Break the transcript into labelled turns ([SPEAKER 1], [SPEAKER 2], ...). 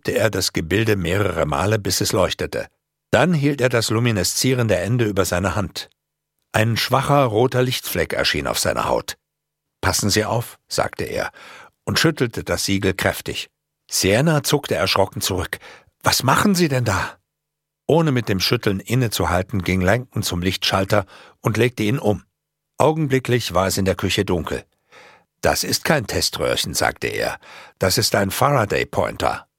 [SPEAKER 1] tippte er das Gebilde mehrere Male, bis es leuchtete. Dann hielt er das lumineszierende Ende über seine Hand. Ein schwacher roter Lichtfleck erschien auf seiner Haut. »Passen Sie auf«, sagte er und schüttelte das Siegel kräftig. Sienna zuckte erschrocken zurück. »Was machen Sie denn da?« Ohne mit dem Schütteln innezuhalten, ging Langton zum Lichtschalter und legte ihn um. Augenblicklich war es in der Küche dunkel. »Das ist kein Teströhrchen«, sagte er. »Das ist ein Faraday-Pointer.«